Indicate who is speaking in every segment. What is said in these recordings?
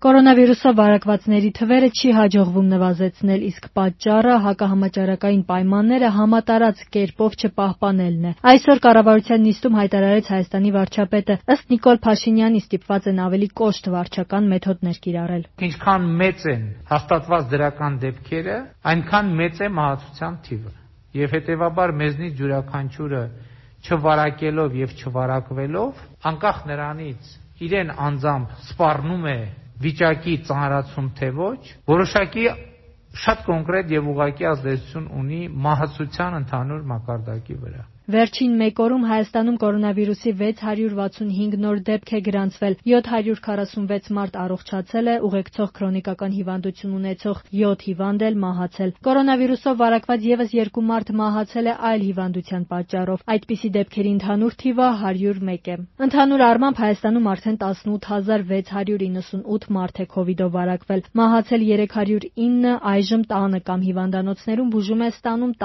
Speaker 1: Կորոնավիրուսով վարակվածների թվերը չի հաջողվում նվազեցնել, իսկ պատճառը հակահամաճարակային պայմանները համատարած կերպով չպահպանելն է։ Այսօր կառավարության նիստում հայտարարեց Հայաստանի վարչապետը, ըստ Նիկոլ Փաշինյանի ստիպված են ավելի կոշտ վարչական մեթոդներ կիրառել։
Speaker 2: Ինչքան մեծ են հաստատված դրական դեպքերը, այնքան մեծ է մահացության թիվը։ Եվ հետևաբար մեզնից յուրաքանչյուրը չվարակելով եւ չվարակվելով, անկախ նրանից իրեն անձամբ սպառնում է վիճակի ծանրացում թե ոչ, որոշակի շատ կոնկրետ եւ ուղղակի ազդեցություն ունի մահացության ընդհանուր մակարդակի վրա։
Speaker 1: Վերջին մեկ օրում Հայաստանում կորոնավիրուսի 665 նոր դեպք է գրանցվել, 746 մարդ առողջացել է, ուղեկցող քրոնիկական հիվանդություն ունեցող 7 հիվանդ էլ մահացել։ Կորոնավիրուսով վարակված եւս 2 մարդ մահացել է այլ հիվանդության պատճառով։ Այդպիսի դեպքերի ընդհանուր թիվը 101 է։ Ընդհանուր առմամբ Հայաստանում արդեն 18698 մարդ է կ-ով վարակվել։ Մահացել 309, այժմ տանը կամ հիվանդանոցներում բուժում է ստանում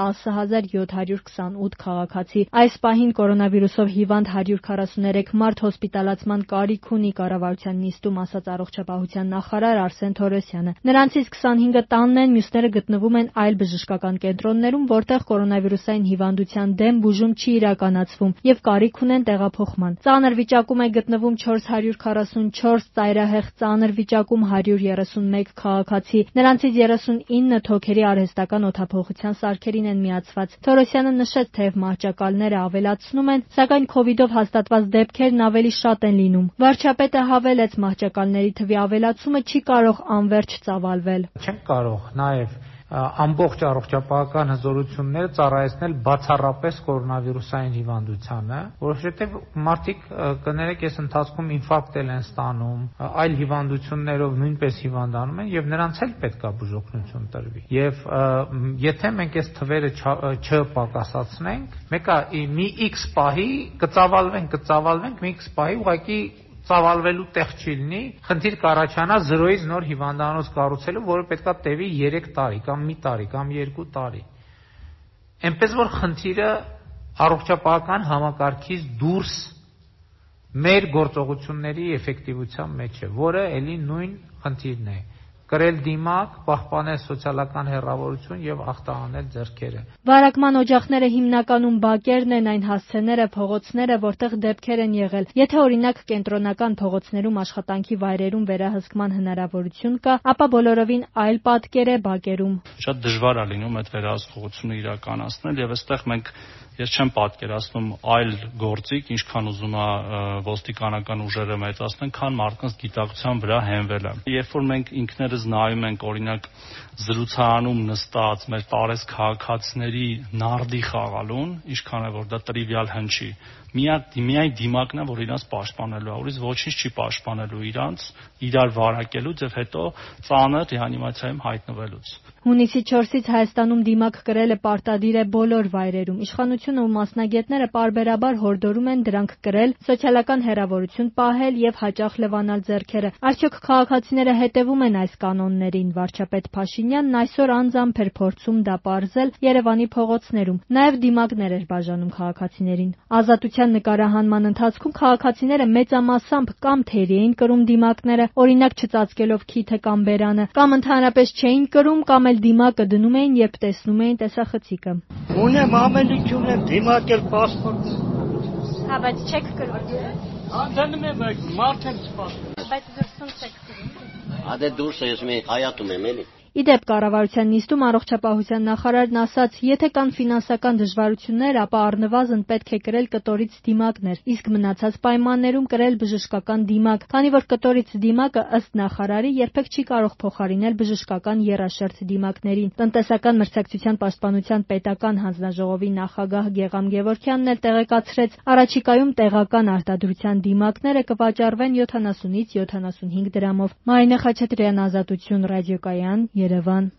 Speaker 1: 10728 քաղաքացի։ Այս պահին կորոնավիրուսով հիվանդ 143 մարդ հոսպիտալացման կարիք ունի, կառավարության նիստում ասաց առողջապահության նախարար Արսեն Թորոսյանը։ Նրանցից 25-ը տանն են, մյուսները գտնվում են այլ բժշկական կենտրոններում, որտեղ կորոնավիրուսային հիվանդության դեմ բուժում չի իրականացվում եւ կարիք ունեն տեղափոխման։ Ծանր վիճակում է գտնվում 444, ծայրահեղ ծանր վիճակում 131 քաղաքացի, նրանցից 39 թոքերի արհեստական օդափոխության սարքերին են միացված։ Թորոսյանը նշեց, թե մահճակալները ավելացնում են, սակայն կ-ով հաստատված դեպքերն ավելի շատ են լինում։ Վարչապետը հավելեց, մահճակալների թվի ավելացումը չի կարող անվերջ ծավալվել։
Speaker 2: Չենք կարող նաև ամբողջ առողջապահական հզորությունները ծառայեցնել բացառապես կորոնավիրուսային հիվանդությանը, որովհետև մարդիկ կներեք այս ընթացքում ինֆարկտ են ստանում, այլ հիվանդություններով նույնպես հիվանդանում են եւ նրանց էլ պետք է բուժօգնություն տրվի։ Եվ եթե մենք այս թվերը չպակասացնենք, մեկը մի X պահի կծավալվենք մի X պահի ուղղակի ծավալվելու տեղ չի լինի, խնդիր կառաջանա 0-ից նոր հիվանդանոց կառուցելու, որը պետքա տևի 3 տարի կամ մի տարի կամ 2 տարի։ Էնպես որ խնդիրը առողջապահական համակարգից դուրս մեր գործողությունների էֆեկտիվության մեջ է, որը ելի նույն խնդիրն է։ Կրել դիմակ, պահպանել սոցիալական հեռավորություն եւ ախտահանել ձեռքերը։
Speaker 1: Վարակման օջախները հիմնականում բակերն են, այն հասցեները, փողոցները, որտեղ դեպքեր են եղել։ Եթե օրինակ կենտրոնական փողոցներում աշխատանքի վայրերում վերահսկման հնարավորություն կա, ապա բոլորովին այլ պատկեր է բակերում։
Speaker 3: Շատ դժվար է լինում այդ վերահսկողությունը իրականացնել եւ այստեղ ես չեմ պատկերացնում այլ գործիք, ինչքան ուզում է ոստիկանական ուժերը մեծացնեն, քան մարդկանց գիտակցության վրա հենվելը։ Երբ որ մենք ինքներս նայում ենք օրինակ զրուցարանում նստած մեր տարեց քաղաքացիների նարդի խաղալուն, ինչքան է որ դա տրիվիալ հնչի, միայն դիմակն է, որ իրանց պաշտպանելու է, ուրիշ ոչինչ չի պաշտպանելու իրանց, իրար վարակելուց եւ հետո ծանր ռեանիմացիայում հայտնվելուց։
Speaker 1: Հունիսի 4-ից Հայաստանում դիմակ կրելը պարտադիր է բոլոր վայրերում։ Իշխանությունը ու մասնագետները պարբերաբար հորդորում են դրանք կրել, սոցիալական հեռավորություն պահել եւ հաճախ լվանալ ձեռքերը։ Արդյոք քաղաքացիները հետևում են այս կանոններին։ Վարչապետ Փաշինյանն այսօր անձամբ էր փորձում դա պարզել Երևանի փողոցներում։ Նաեւ դիմակներ էր բաժանում քաղաքացիներին։ Ազատության նկարահանման ընթացքում քաղաքացիները մեծամասամբ կամ թերի էին կրում դիմակները, օրինակ չծածկելով քիթը կամ բերանը, կամ ընդհանրապես չէին կրում, կամ էլ դիմակը դնում էին, երբ տեսնում էին տեսախցիկը։
Speaker 4: Ունեմ ամենից ունեմ դիմակել պասպորտ։
Speaker 1: Հա, բայց չեք կրում։
Speaker 4: Անդանում եմ մարդ եմ սպասում։
Speaker 1: Բայց դուրսում չեք կրում։
Speaker 5: Ադե դուրս ես մի հայատում եմ էլի։
Speaker 1: Իդեպ կառավարության նիստում առողջապահության նախարարն ասաց, եթե կան ֆինանսական դժվարություններ, ապա առնվազն պետք է կրել կտորից դիմակներ, իսկ մնացած պայմաններում կրել բժշկական դիմակ, քանի որ կտորից դիմակը ըստ նախարարի երբեք չի կարող փոխարինել բժշկական եռաշերտ դիմակներին։ Տնտեսական մրցակցության պաշտպանության պետական հանձնաժողովի նախագահ Գեգամ Գևորգյանն էլ տեղեկացրեց, առաջիկայում տեղական արտադրության դիմակները կվաճառվեն 70-ից 75 դրամով։ Մարինե Խաչատրյան, Ազատություն, ռադիոկայան, Երևան։